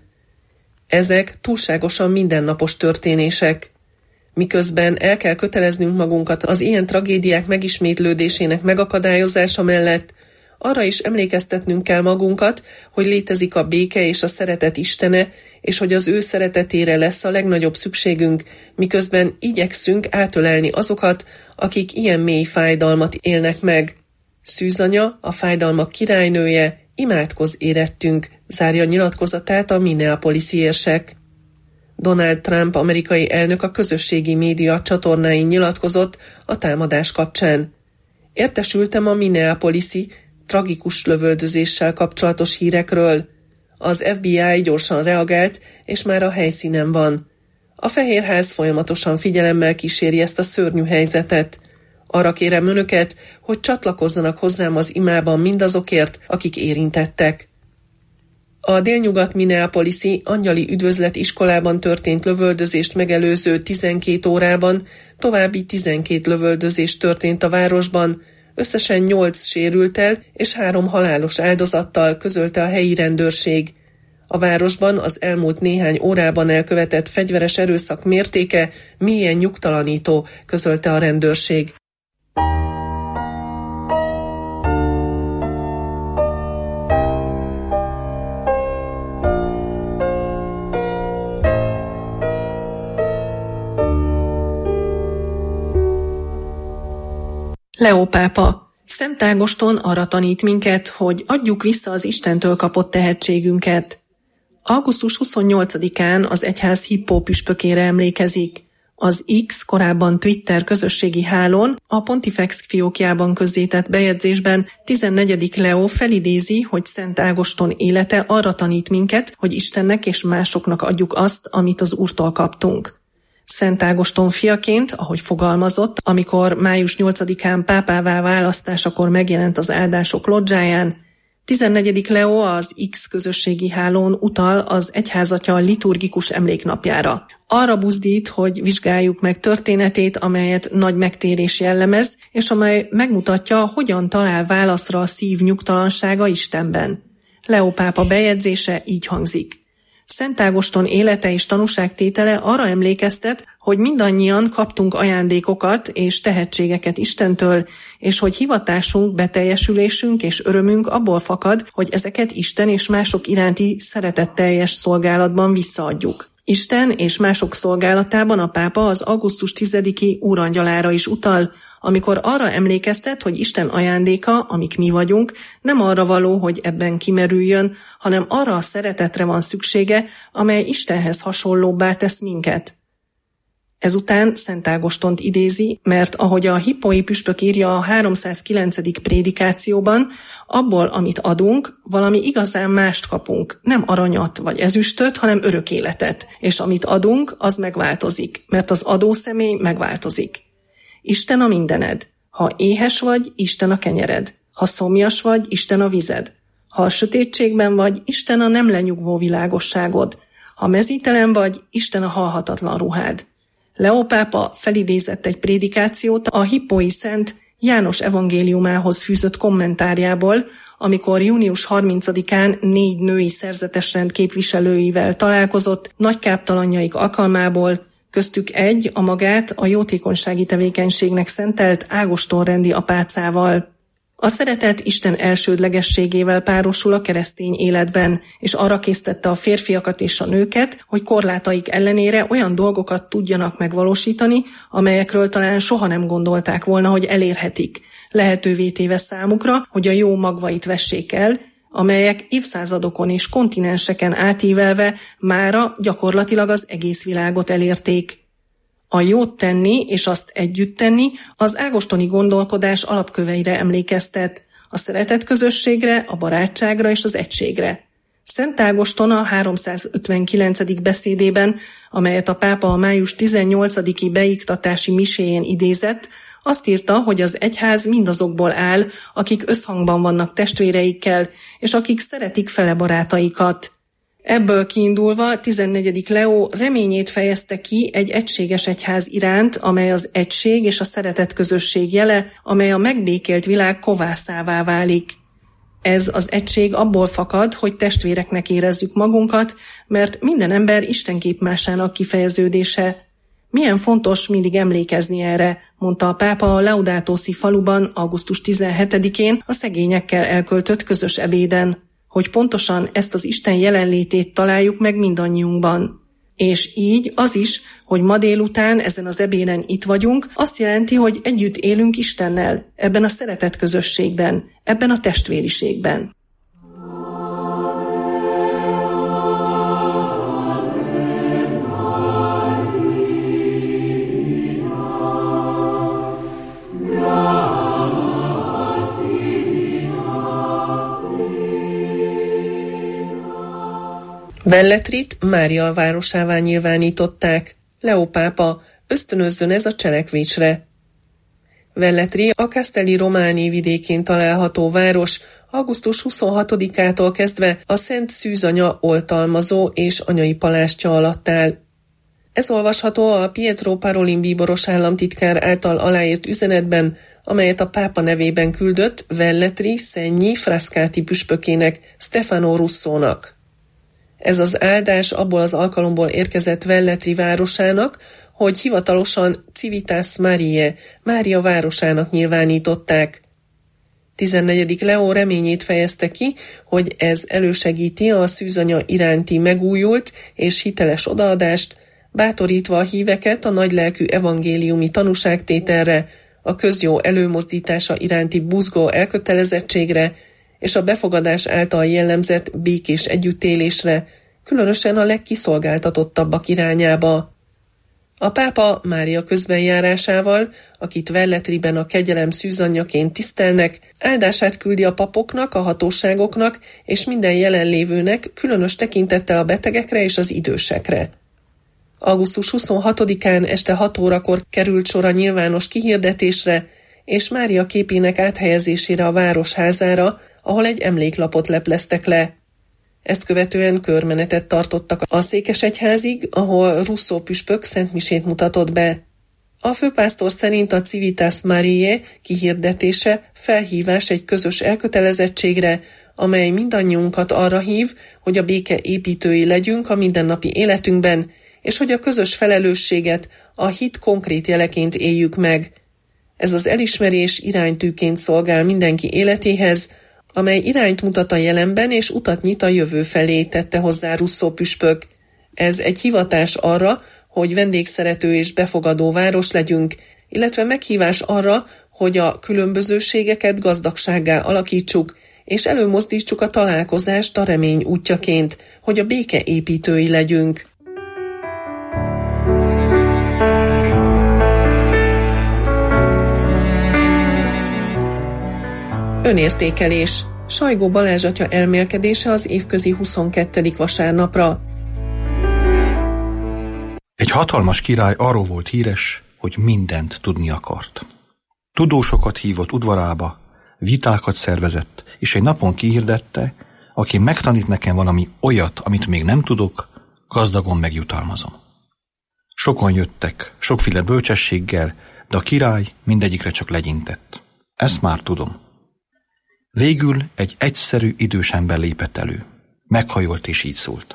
Ezek túlságosan mindennapos történések. Miközben el kell köteleznünk magunkat az ilyen tragédiák megismétlődésének megakadályozása mellett, arra is emlékeztetnünk kell magunkat, hogy létezik a béke és a szeretet Istene, és hogy az ő szeretetére lesz a legnagyobb szükségünk, miközben igyekszünk átölelni azokat, akik ilyen mély fájdalmat élnek meg. Szűzanya, a fájdalmak királynője, imádkozz érettünk, zárja nyilatkozatát a minneapolisi érsek. Donald Trump amerikai elnök a közösségi média csatornáin nyilatkozott a támadás kapcsán. Értesültem a minneapolisi tragikus lövöldözéssel kapcsolatos hírekről. Az ef bé i gyorsan reagált, és már a helyszínen van. A Fehérház folyamatosan figyelemmel kíséri ezt a szörnyű helyzetet. Arra kérem önöket, hogy csatlakozzanak hozzám az imában mindazokért, akik érintettek. A délnyugat minneapolisi Angyali Üdvözlet iskolában történt lövöldözést megelőző tizenkét órában további tizenkét lövöldözés történt a városban, összesen nyolc sérülttel és három halálos áldozattal, közölte a helyi rendőrség. A városban az elmúlt néhány órában elkövetett fegyveres erőszak mértéke mélyen nyugtalanító, közölte a rendőrség. Leó pápa. Szent Ágoston arra tanít minket, hogy adjuk vissza az Istentől kapott tehetségünket. augusztus huszonnyolcadikán az egyház hippópüspökére emlékezik. Az X, korábban Twitter közösségi hálón, a Pontifex fiókjában közzétett bejegyzésben tizennegyedik Leó felidézi, hogy Szent Ágoston élete arra tanít minket, hogy Istennek és másoknak adjuk azt, amit az Úrtól kaptunk. Szent Ágoston fiaként, ahogy fogalmazott, amikor május nyolcadikán pápává választásakor megjelent az áldások lodzsáján, tizennegyedik Leó az X közösségi hálón utal az egyházatya liturgikus emléknapjára. Arra buzdít, hogy vizsgáljuk meg történetét, amelyet nagy megtérés jellemez, és amely megmutatja, hogyan talál válaszra a szív nyugtalansága Istenben. Leó pápa bejegyzése így hangzik. Szent Ágoston élete és tanúságtétele arra emlékeztet, hogy mindannyian kaptunk ajándékokat és tehetségeket Istentől, és hogy hivatásunk, beteljesülésünk és örömünk abból fakad, hogy ezeket Isten és mások iránti szeretetteljes szolgálatban visszaadjuk. Isten és mások szolgálatában a pápa az augusztus tizediki úrangyalára is utal, amikor arra emlékeztet, hogy Isten ajándéka, amik mi vagyunk, nem arra való, hogy ebben kimerüljön, hanem arra a szeretetre van szüksége, amely Istenhez hasonlóbbá tesz minket. Ezután Szent Ágostont idézi, mert ahogy a hippói püspök írja a háromszázkilencedik prédikációban, abból, amit adunk, valami igazán mást kapunk, nem aranyat vagy ezüstöt, hanem örök életet, és amit adunk, az megváltozik, mert az adó személy megváltozik. Isten a mindened. Ha éhes vagy, Isten a kenyered. Ha szomjas vagy, Isten a vized. Ha a sötétségben vagy, Isten a nem lenyugvó világosságod. Ha mezítelen vagy, Isten a halhatatlan ruhád. Leó pápa felidézett egy prédikációt a hippói szent János evangéliumához fűzött kommentárjából, amikor június harmincadikán négy női szerzetesrend képviselőivel találkozott nagy káptalanjaik alkalmából, köztük egy a magát a jótékonysági tevékenységnek szentelt Ágoston-rendi apácával. A szeretet Isten elsődlegességével párosul a keresztény életben, és arra késztette a férfiakat és a nőket, hogy korlátaik ellenére olyan dolgokat tudjanak megvalósítani, amelyekről talán soha nem gondolták volna, hogy elérhetik, lehetővé téve számukra, hogy a jó magvait vessék el, amelyek évszázadokon és kontinenseken átívelve mára gyakorlatilag az egész világot elérték. A jót tenni és azt együtt tenni az ágostoni gondolkodás alapköveire emlékeztet, a szeretetközösségre, a barátságra és az egységre. Szent Ágoston a háromszázötvenkilencedik beszédében, amelyet a pápa a május tizennyolcadiki beiktatási miséjén idézett, azt írta, hogy az egyház mindazokból áll, akik összhangban vannak testvéreikkel, és akik szeretik fele barátaikat. Ebből kiindulva tizennegyedik Leó reményét fejezte ki egy egységes egyház iránt, amely az egység és a szeretet közösség jele, amely a megbékélt világ kovászává válik. Ez az egység abból fakad, hogy testvéreknek érezzük magunkat, mert minden ember Isten képmásának kifejeződése. Milyen fontos mindig emlékezni erre, mondta a pápa a Laudato Si faluban augusztus tizenhetedikén a szegényekkel elköltött közös ebéden, hogy pontosan ezt az Isten jelenlétét találjuk meg mindannyiunkban. És így az is, hogy ma délután ezen az ebéden itt vagyunk, azt jelenti, hogy együtt élünk Istennel, ebben a szeretet közösségben, ebben a testvériségben. Velletrit Mária városává nyilvánították. Leó pápa, ösztönözzön ez a cselekvésre. Velletri a Castelli Romani vidékén található város, augusztus huszonhatodikától kezdve a Szent Szűzanya oltalmazó és anyai palástja alatt áll. Ez olvasható a Pietro Parolin bíboros államtitkár által aláírt üzenetben, amelyet a pápa nevében küldött Velletri Szennyi Frascati püspökének, Stefano Russónak. Ez az áldás abból az alkalomból érkezett Velletri városának, hogy hivatalosan Civitas Mariae, Mária városának nyilvánították. tizennegyedik Leó reményét fejezte ki, hogy ez elősegíti a szűzanya iránti megújult és hiteles odaadást, bátorítva a híveket a nagylelkű evangéliumi tanúságtételre, a közjó előmozdítása iránti buzgó elkötelezettségre és a befogadás által jellemzett békés együttélésre, különösen a legkiszolgáltatottabbak irányába. A pápa Mária közbenjárásával, akit Velletriben a kegyelem szűzanyjaként tisztelnek, áldását küldi a papoknak, a hatóságoknak és minden jelenlévőnek, különös tekintettel a betegekre és az idősekre. augusztus huszonhatodikán este hat órakor került sor a nyilvános kihirdetésre, és Mária képének áthelyezésére a városházára, ahol egy emléklapot lepleztek le. Ezt követően körmenetet tartottak a székesegyházig, ahol Russo püspök szentmisét mutatott be. A főpásztor szerint a Civitas Mariae kihirdetése felhívás egy közös elkötelezettségre, amely mindannyiunkat arra hív, hogy a béke építői legyünk a mindennapi életünkben, és hogy a közös felelősséget a hit konkrét jeleként éljük meg. Ez az elismerés iránytűként szolgál mindenki életéhez, amely irányt mutat a jelenben és utat nyit a jövő felé, tette hozzá Russo püspök. Ez egy hivatás arra, hogy vendégszerető és befogadó város legyünk, illetve meghívás arra, hogy a különbözőségeket gazdagsággá alakítsuk, és előmozdítsuk a találkozást a remény útjaként, hogy a béke építői legyünk. Önértékelés. Sajgó Balázs atya elmélkedése az évközi huszonkettedik vasárnapra. Egy hatalmas király arról volt híres, hogy mindent tudni akart. Tudósokat hívott udvarába, vitákat szervezett, és egy napon kihirdette, aki megtanít nekem valami olyat, amit még nem tudok, gazdagon megjutalmazom. Sokan jöttek, sokféle bölcsességgel, de a király mindegyikre csak legyintett. Ezt már tudom. Végül egy egyszerű idős ember lépett elő. Meghajolt és így szólt.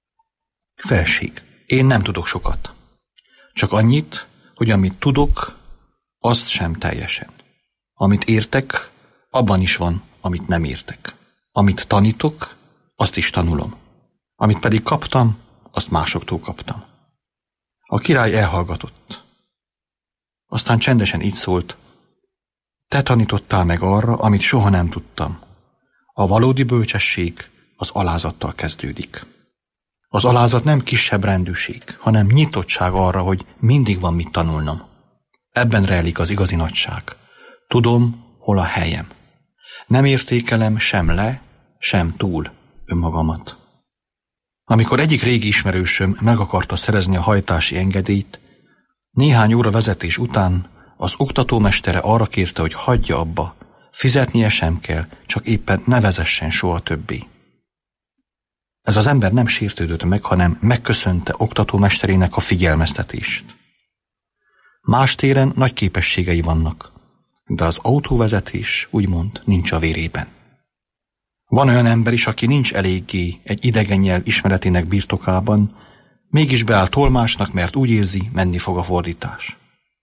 Felség, én nem tudok sokat. Csak annyit, hogy amit tudok, azt sem teljesen. Amit értek, abban is van, amit nem értek. Amit tanítok, azt is tanulom. Amit pedig kaptam, azt másoktól kaptam. A király elhallgatott. Aztán csendesen így szólt, te tanítottál meg arra, amit soha nem tudtam. A valódi bölcsesség az alázattal kezdődik. Az alázat nem kisebb rendűség, hanem nyitottság arra, hogy mindig van mit tanulnom. Ebben rejlik az igazi nagyság. Tudom, hol a helyem. Nem értékelem sem le, sem túl önmagamat. Amikor egyik régi ismerősöm meg akarta szerezni a hajtási engedélyt, néhány óra vezetés után az oktatómestere arra kérte, hogy hagyja abba, fizetnie sem kell, csak éppen ne vezessen soha többé. Ez az ember nem sértődött meg, hanem megköszönte oktatómesterének a figyelmeztetést. Más téren nagy képességei vannak, de az autóvezetés úgymond nincs a vérében. Van olyan ember is, aki nincs eléggé egy idegen nyelv ismeretének birtokában, mégis beáll tolmásnak, mert úgy érzi, menni fog a fordítás.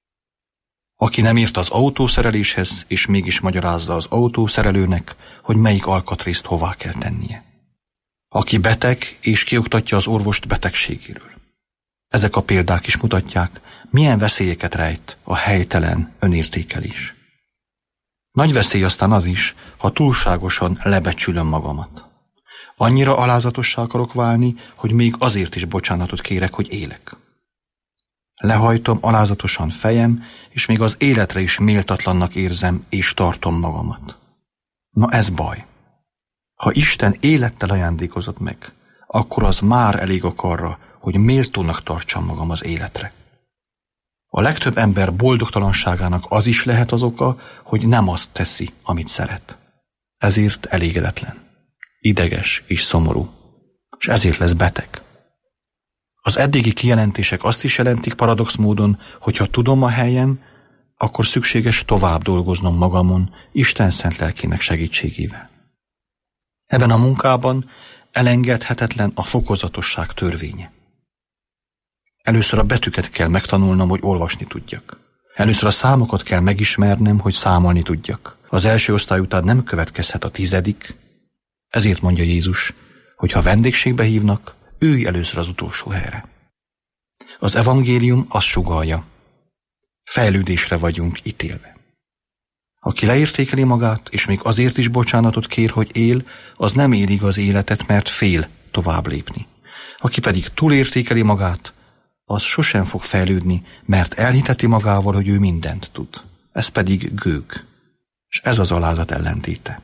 Aki nem ért az autószereléshez, és mégis magyarázza az autószerelőnek, hogy melyik alkatrészt hová kell tennie. Aki beteg, és kioktatja az orvost betegségéről. Ezek a példák is mutatják, milyen veszélyeket rejt a helytelen önértékelés. Nagy veszély aztán az is, ha túlságosan lebecsülöm magamat. Annyira alázatossá akarok válni, hogy még azért is bocsánatot kérek, hogy élek. Lehajtom alázatosan fejem, és még az életre is méltatlannak érzem, és tartom magamat. Na ez baj. Ha Isten élettel ajándékozott meg, akkor az már elég ok arra, hogy méltónak tartsam magam az életre. A legtöbb ember boldogtalanságának az is lehet az oka, hogy nem azt teszi, amit szeret. Ezért elégedetlen, ideges és szomorú, és ezért lesz beteg. Az eddigi kijelentések azt is jelentik paradox módon, hogy ha tudom a helyem, akkor szükséges tovább dolgoznom magamon, Isten szent lelkének segítségével. Ebben a munkában elengedhetetlen a fokozatosság törvénye. Először a betűket kell megtanulnom, hogy olvasni tudjak. Először a számokat kell megismernem, hogy számolni tudjak. Az első osztály után nem következhet a tizedik. Ezért mondja Jézus, hogy ha vendégségbe hívnak, ülj először az utolsó helyre. Az evangélium azt sugallja. Fejlődésre vagyunk ítélve. Aki leértékeli magát, és még azért is bocsánatot kér, hogy él, az nem éli az életet, mert fél tovább lépni. Aki pedig túlértékeli magát, az sosem fog fejlődni, mert elhiteti magával, hogy ő mindent tud. Ez pedig gőg, és ez az alázat ellentéte.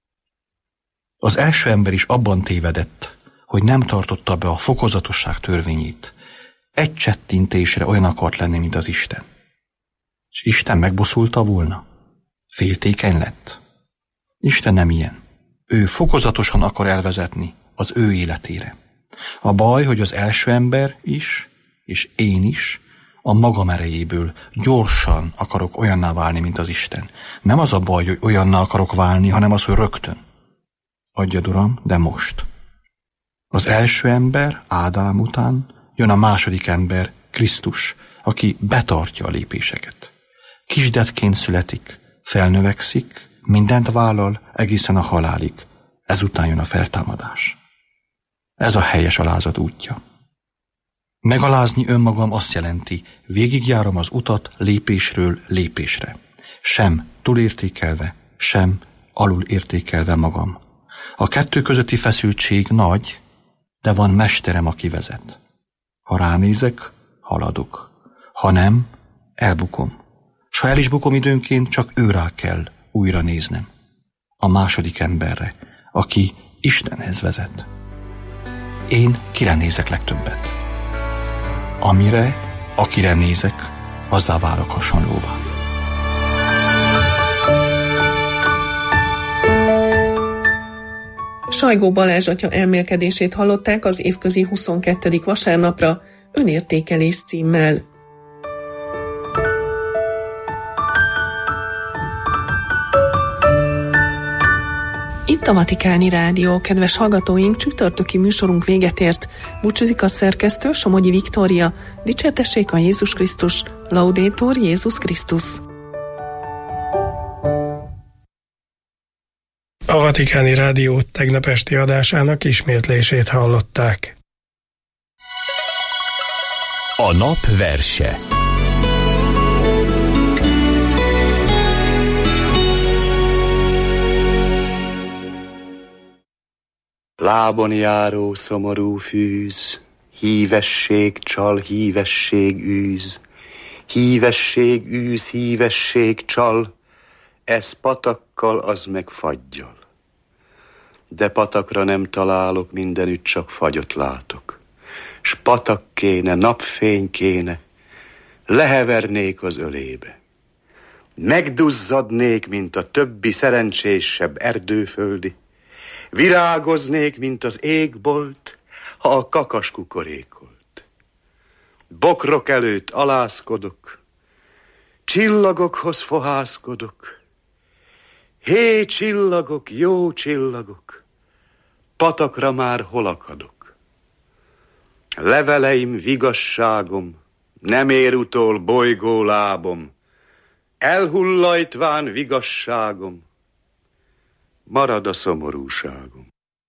Az első ember is abban tévedett, hogy nem tartotta be a fokozatosság törvényét. Egy csettintésre olyan akart lenni, mint az Isten. És Isten megbosszulta volna? Féltékeny lett? Isten nem ilyen. Ő fokozatosan akar elvezetni az ő életére. A baj, hogy az első ember is, és én is a magam erejéből gyorsan akarok olyanná válni, mint az Isten. Nem az a baj, hogy olyanná akarok válni, hanem az, hogy rögtön. Adjad, Uram, de most. Az első ember, Ádám után, jön a második ember, Krisztus, aki betartja a lépéseket. Kisdetként születik, felnövekszik, mindent vállal egészen a halálig. Ezután jön a feltámadás. Ez a helyes alázat útja. Megalázni önmagam azt jelenti, végigjárom az utat lépésről lépésre. Sem túlértékelve, sem alulértékelve magam. A kettő közötti feszültség nagy, de van mesterem, aki vezet. Ha ránézek, haladok. Ha nem, elbukom. S ha el is bukom időnként, csak ő rá kell újra néznem. a második emberre, aki Istenhez vezet. Én kire nézek legtöbbet? Amire, akire nézek, azzá válok hasonlóvá. Sajgó Balázs atya elmélkedését hallották az évközi huszonkettedik vasárnapra, önértékelés címmel. Itt a Vatikáni Rádió, kedves hallgatóink, csütörtöki műsorunk véget ért. Búcsúzik a szerkesztő, Somogyi Viktória. Dicsértessék a Jézus Krisztus, Laudetur Jézus Krisztus. A Vatikáni Rádió tegnap esti adásának ismétlését hallották. A nap verse. Lábon járó szomorú fűz, hívesség csal, hívesség űz, hívesség űz, hívesség csal, ez patakkal, az meg faggyal. De patakra nem találok, mindenütt csak fagyot látok. S patak kéne, napfény kéne, lehevernék az ölébe. Megduzzadnék, mint a többi szerencsésebb erdőföldi, virágoznék, mint az égbolt, ha a kakas kukorékolt. Bokrok előtt alászkodok, csillagokhoz fohászkodok. Hé, csillagok, jó csillagok, patakra már hol akadok. Leveleim vigasságom, nem ér utol bolygó lábom, elhullajtván vigasságom, marad a szomorúságom.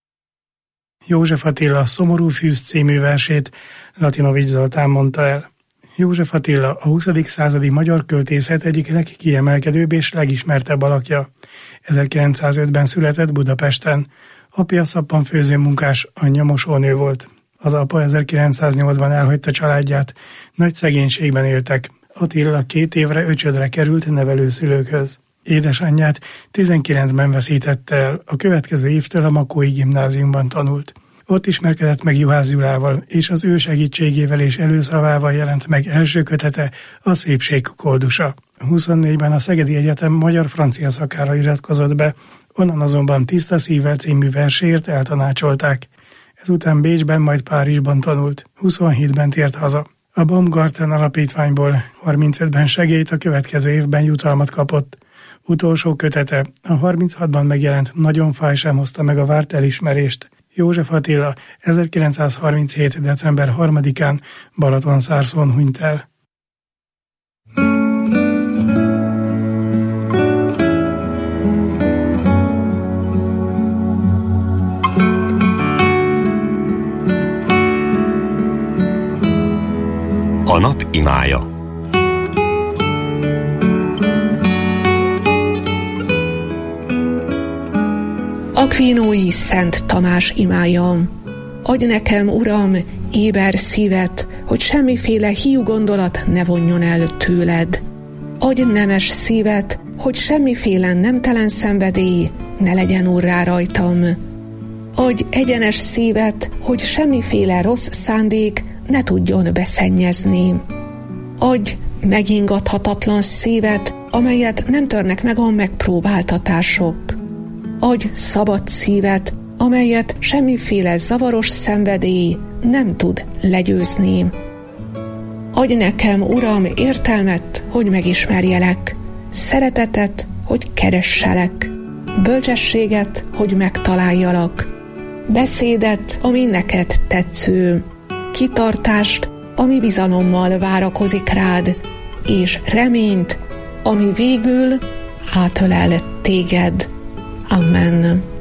József Attila Szomorú fűz című versét Latinovics Zoltán mondta el. József Attila a huszadik századi magyar költészet egyik legkiemelkedőbb és legismertebb alakja. ezerkilencszázötben született Budapesten. Apja szappanfőző munkás, anyja mosónő volt. Az apa ezerkilencszáznyolcban elhagyta családját, nagy szegénységben éltek. Attila két évre öcsödre került nevelőszülőkhöz. Édesanyját tizenkilencben veszítette el, a következő évtől a Makói gimnáziumban tanult. Ott ismerkedett meg Juhász Gyulával, és az ő segítségével és előszavával jelent meg első kötete, a Szépség koldusa. huszonnégyben a Szegedi Egyetem magyar-francia szakára iratkozott be, onnan azonban Tiszta szívvel című versért eltanácsolták. Ezután Bécsben, majd Párizsban tanult, huszonhétben tért haza. A Baumgarten alapítványból harmincötben segélyt, a következő évben jutalmat kapott. Utolsó kötete, a harminchatban megjelent Nagyon fáj sem hozta meg a várt elismerést. József Attila ezerkilencszázharminchét. december harmadikán Balatonszárszón hunyt el. A nap imája. Akvinói Szent Tamás imája. Adj nekem, Uram, éber szívet, hogy semmiféle hiú gondolat ne vonjon el tőled. Adj nemes szívet, hogy semmiféle nemtelen szenvedély ne legyen urrá rajtam. Adj egyenes szívet, hogy semmiféle rossz szándék ne tudjon beszennyezni. Adj megingathatatlan szívet, amelyet nem törnek meg a megpróbáltatások. Adj szabad szívet, amelyet semmiféle zavaros szenvedély nem tud legyőzni. Adj nekem, Uram, értelmet, hogy megismerjelek, szeretetet, hogy keresselek, bölcsességet, hogy megtaláljalak, beszédet, ami neked tetsző, kitartást, ami bizalommal várakozik rád, és reményt, ami végül átölel téged. Amen.